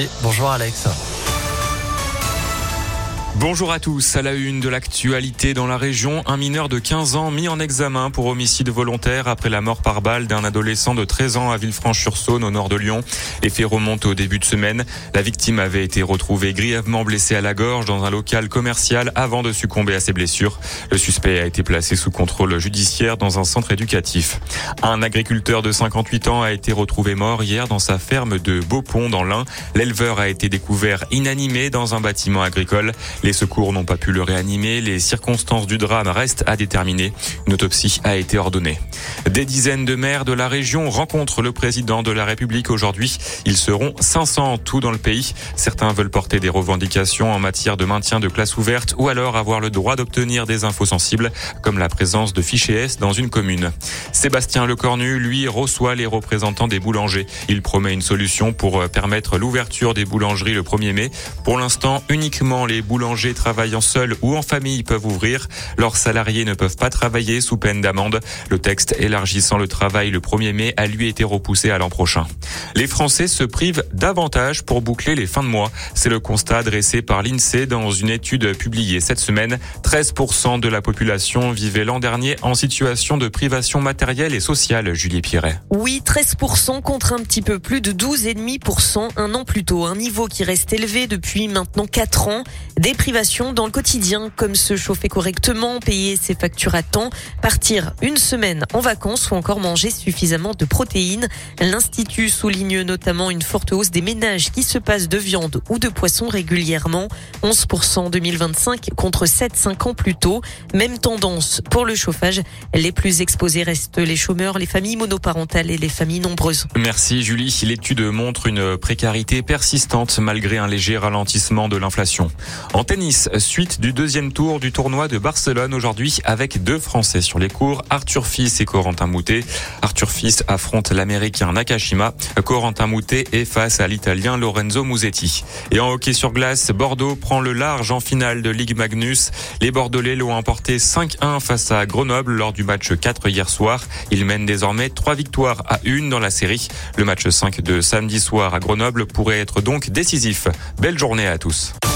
Merci. Bonjour Alex. Bonjour à tous. À la une de l'actualité dans la région, un mineur de 15 ans mis en examen pour homicide volontaire après la mort par balle d'un adolescent de 13 ans à Villefranche-sur-Saône au nord de Lyon. Les faits remontent au début de semaine. La victime avait été retrouvée grièvement blessée à la gorge dans un local commercial avant de succomber à ses blessures. Le suspect a été placé sous contrôle judiciaire dans un centre éducatif. Un agriculteur de 58 ans a été retrouvé mort hier dans sa ferme de Beaupont dans l'Ain. L'éleveur a été découvert inanimé dans un bâtiment agricole. Les secours n'ont pas pu le réanimer. Les circonstances du drame restent à déterminer. Une autopsie a été ordonnée. Des dizaines de maires de la région rencontrent le président de la République aujourd'hui. Ils seront 500 en tout dans le pays. Certains veulent porter des revendications en matière de maintien de classes ouvertes ou alors avoir le droit d'obtenir des infos sensibles, comme la présence de fichiers S dans une commune. Sébastien Lecornu, lui, reçoit les représentants des boulangers. Il promet une solution pour permettre l'ouverture des boulangeries le 1er mai. Pour l'instant, uniquement les boulangers travaillant seuls ou en famille peuvent ouvrir. Leurs salariés ne peuvent pas travailler sous peine d'amende. Le texte élargissant le travail le 1er mai a lui été repoussé à l'an prochain. Les Français se privent davantage pour boucler les fins de mois. C'est le constat dressé par l'INSEE dans une étude publiée cette semaine. 13% de la population vivait l'an dernier en situation de privation matérielle et sociale, Julie Pierret. Oui, 13% contre un petit peu plus de 12,5% un an plus tôt. Un niveau qui reste élevé depuis maintenant 4 ans. Des privations dans le quotidien, comme se chauffer correctement, payer ses factures à temps, partir une semaine en vacances ou encore manger suffisamment de protéines. L'Institut souligne notamment une forte hausse des ménages qui se passent de viande ou de poisson régulièrement. 11% en 2025 contre 7-5 ans plus tôt. Même tendance pour le chauffage. Les plus exposés restent les chômeurs, les familles monoparentales et les familles nombreuses. Merci Julie. L'étude montre une précarité persistante malgré un léger ralentissement de l'inflation. En tennis, suite du deuxième tour du tournoi de Barcelone aujourd'hui avec 2 Français sur les cours, Arthur Fils et Corentin Moutet. Arthur Fils affronte l'Américain Nakashima. Corentin Moutet est face à l'Italien Lorenzo Musetti. Et en hockey sur glace, Bordeaux prend le large en finale de Ligue Magnus. Les Bordelais l'ont emporté 5-1 face à Grenoble lors du match 4 hier soir. Ils mènent désormais 3 victoires à 1 dans la série. Le match 5 de samedi soir à Grenoble pourrait être donc décisif. Belle journée à tous.